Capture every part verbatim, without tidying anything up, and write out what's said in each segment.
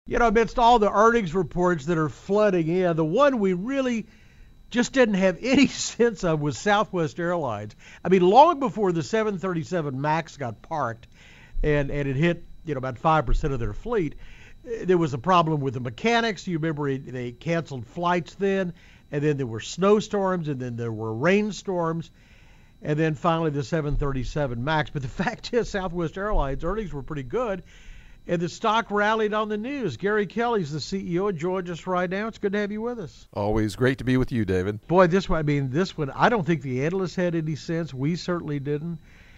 You know, amidst all the earnings reports that are flooding in, the one we really just didn't have any sense of was Southwest Airlines. I mean, long before the seven thirty-seven MAX got parked and, and it hit, you know, about five percent of their fleet, there was a problem with the mechanics. You remember they canceled flights then, and then there were snowstorms, and then there were rainstorms, and then finally the seven thirty-seven MAX. But the fact is, Southwest Airlines earnings were pretty good, and the stock rallied on the news. Gary Kelly's the C E O, joins us right now. It's good to have you with us. Always great to be with you, David. Boy, this one, I mean, this one, I don't think the analysts had any sense. We certainly didn't.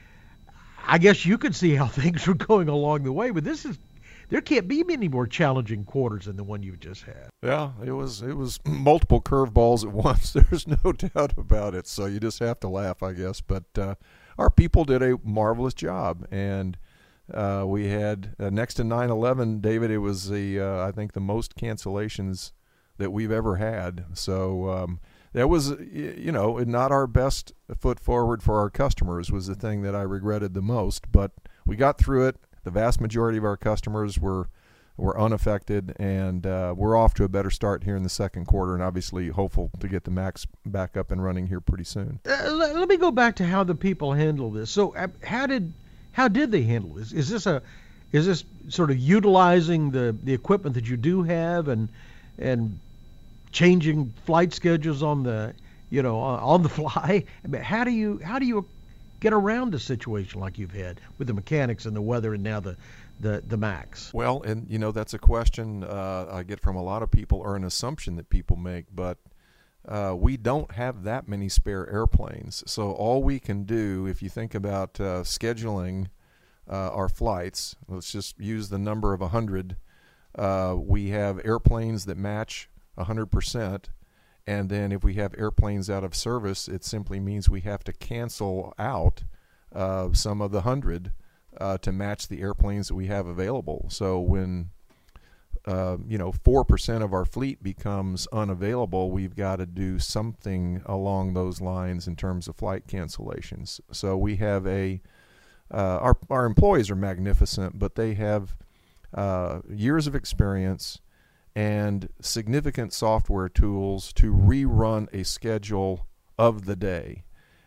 I guess you could see how things were going along the way, but this is, there can't be many more challenging quarters than the one you just had. Yeah, it was it was multiple curveballs at once. There's no doubt about it. So you just have to laugh, I guess. But uh, our people did a marvelous job, and Uh, we had uh, next to nine eleven, David. It was the uh, I think the most cancellations that we've ever had. So um, that was you know not our best foot forward for our customers was the thing that I regretted the most. But we got through it. The vast majority of our customers were were unaffected, and uh, we're off to a better start here in the second quarter. And obviously hopeful to get the MAX back up and running here pretty soon. Uh, let, let me go back to how the people handle this. So uh, how did How did they handle this? Is this a, is this sort of utilizing the, the equipment that you do have and and changing flight schedules on the, you know, on the fly? I mean, how do you how do you get around a situation like you've had with the mechanics and the weather and now the the, the MAX? Well, and you know that's a question uh, I get from a lot of people, or an assumption that people make, but. Uh, we don't have that many spare airplanes. So all we can do, if you think about uh, scheduling uh, our flights, let's just use the number of one hundred. Uh, we have airplanes that match one hundred percent. And then if we have airplanes out of service, it simply means we have to cancel out uh, some of the one hundred uh, to match the airplanes that we have available. So when Uh, you know, four percent of our fleet becomes unavailable, we've got to do something along those lines in terms of flight cancellations. So we have a, uh, our, our employees are magnificent, but they have uh, years of experience and significant software tools to rerun a schedule of the day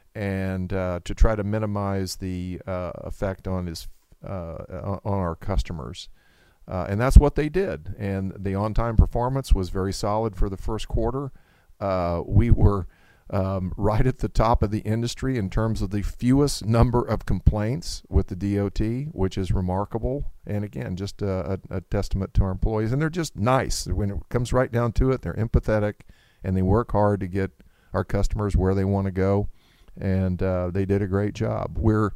and uh, to try to minimize the uh, effect on, his, uh, on our customers. Uh, and that's what they did. And the on-time performance was very solid for the first quarter. Uh, we were um, right at the top of the industry in terms of the fewest number of complaints with the D O T, which is remarkable. And again, just a, a, a testament to our employees. And they're just nice. When it comes right down to it, they're empathetic, and they work hard to get our customers where they want to go. And uh, they did a great job. We're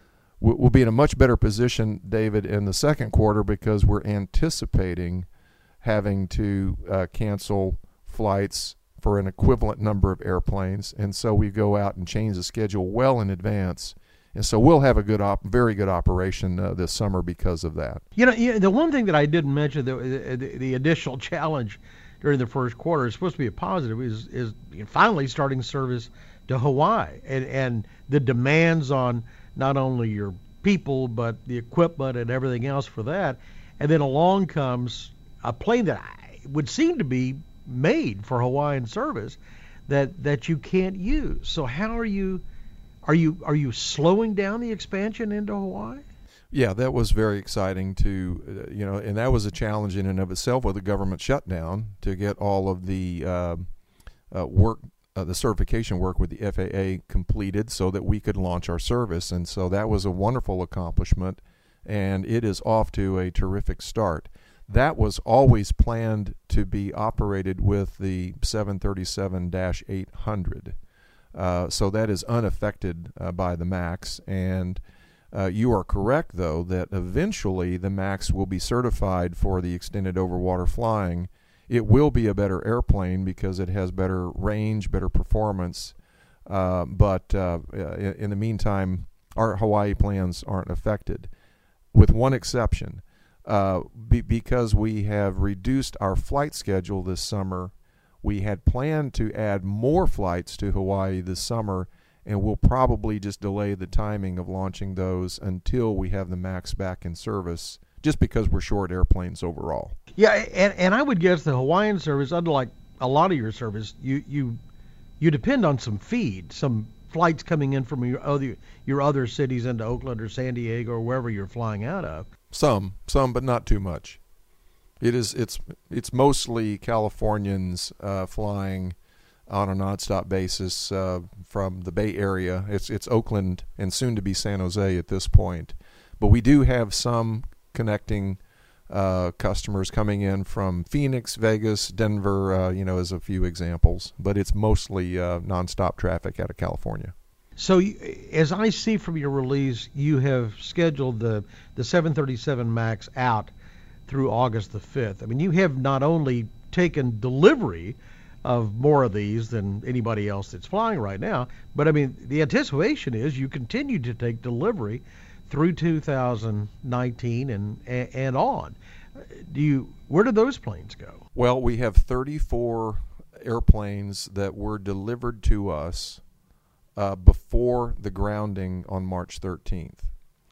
We'll be in a much better position, David, in the second quarter because we're anticipating having to uh, cancel flights for an equivalent number of airplanes. And so we go out and change the schedule well in advance. And so we'll have a good, op- very good operation uh, this summer because of that. You know, you know, the one thing that I didn't mention, the, the, the additional challenge during the first quarter is supposed to be a positive, is, is finally starting service to Hawaii and, and the demands on not only your people, but the equipment and everything else for that. And then along comes a plane that I, would seem to be made for Hawaiian service that, that you can't use. So how are you, are you, are you slowing down the expansion into Hawaii? Yeah, that was very exciting to, uh, you know, and that was a challenge in and of itself with the government shutdown to get all of the uh, uh, work Uh, the certification work with the F A A completed so that we could launch our service. And so that was a wonderful accomplishment, and it is off to a terrific start. That was always planned to be operated with the seven thirty-seven dash eight hundred. Uh, so that is unaffected uh, by the MAX. And uh, you are correct, though, that eventually the MAX will be certified for the extended overwater flying. It will be a better airplane because it has better range, better performance. Uh, but uh, in, in the meantime, our Hawaii plans aren't affected, with one exception. Uh, be, because we have reduced our flight schedule this summer, we had planned to add more flights to Hawaii this summer, and we'll probably just delay the timing of launching those until we have the MAX back in service just because we're short airplanes overall. Yeah, and, and I would guess the Hawaiian service, unlike a lot of your service, you you you depend on some feed, some flights coming in from your other your other cities into Oakland or San Diego or wherever you're flying out of. Some, some, but not too much. It is it's it's mostly Californians uh, flying on a nonstop basis uh, from the Bay Area. It's it's Oakland and soon to be San Jose at this point, but we do have some connecting uh, customers coming in from Phoenix, Vegas, Denver, uh, you know, as a few examples. But it's mostly uh, nonstop traffic out of California. So, you, as I see from your release, you have scheduled the the seven thirty-seven MAX out through August the fifth. I mean, you have not only taken delivery of more of these than anybody else that's flying right now, but I mean, the anticipation is you continue to take delivery through two thousand nineteen and and on. Do you? Where do those planes go? Well, we have thirty-four airplanes that were delivered to us uh, before the grounding on March thirteenth.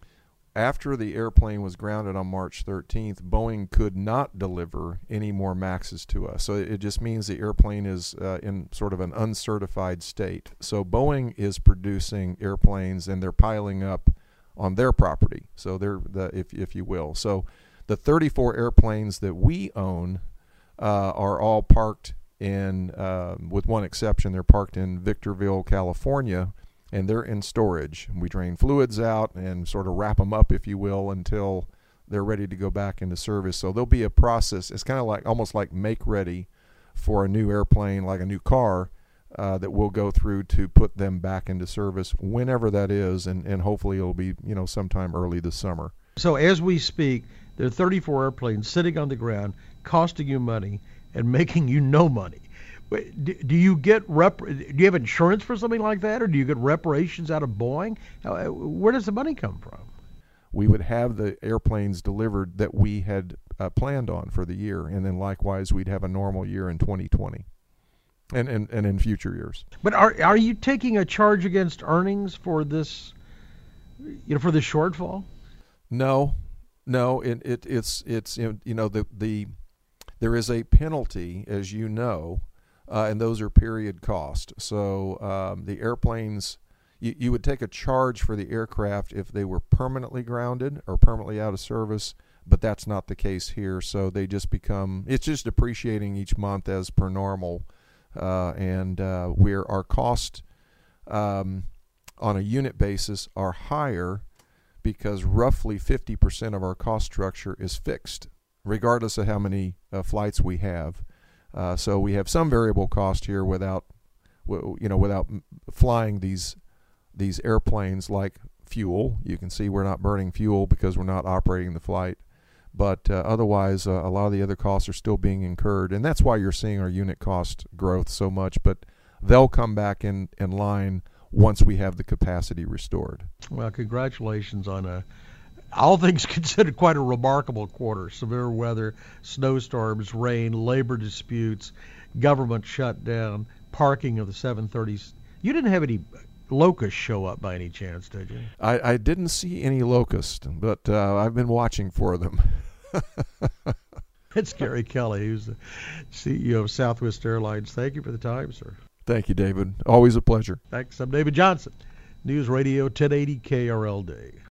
After the airplane was grounded on March thirteenth, Boeing could not deliver any more MAXes to us. So it just means the airplane is uh, in sort of an uncertified state. So Boeing is producing airplanes and they're piling up on their property. So they're the if if you will. So the thirty-four airplanes that we own uh, are all parked in, uh, with one exception, they're parked in Victorville, California, and they're in storage. We drain fluids out and sort of wrap them up, if you will, until they're ready to go back into service. So there'll be a process. It's kind of like almost like make ready for a new airplane, like a new car, uh, that we'll go through to put them back into service whenever that is, and, and hopefully it'll be, you know, sometime early this summer. So as we speak, there are thirty-four airplanes sitting on the ground, costing you money and making you no money. Do you get rep? Do you have insurance for something like that, or do you get reparations out of Boeing? Where does the money come from? We would have the airplanes delivered that we had uh, planned on for the year, and then likewise we'd have a normal year in twenty twenty, and and, and in future years. But are are you taking a charge against earnings for this, you know, for the shortfall? No, no. It, it it's it's you know the the there is a penalty, as you know. Uh, and those are period cost. So um, the airplanes, you, you would take a charge for the aircraft if they were permanently grounded or permanently out of service, but that's not the case here. So they just become, it's just depreciating each month as per normal. Uh, and uh, where our cost um, on a unit basis are higher because roughly fifty percent of our cost structure is fixed, regardless of how many uh, flights we have. Uh, so we have some variable cost here without, you know, without flying these these airplanes like fuel. You can see we're not burning fuel because we're not operating the flight. But uh, otherwise, uh, a lot of the other costs are still being incurred, and that's why you're seeing our unit cost growth so much. But they'll come back in, in line once we have the capacity restored. Well, congratulations on a all things considered, quite a remarkable quarter. Severe weather, snowstorms, rain, labor disputes, government shutdown, parking of the seven thirties. You didn't have any locusts show up by any chance, did you? I, I didn't see any locusts, but uh, I've been watching for them. It's Gary Kelly, who's the C E O of Southwest Airlines. Thank you for the time, sir. Thank you, David. Always a pleasure. Thanks. I'm David Johnson, News Radio ten eighty K R L D.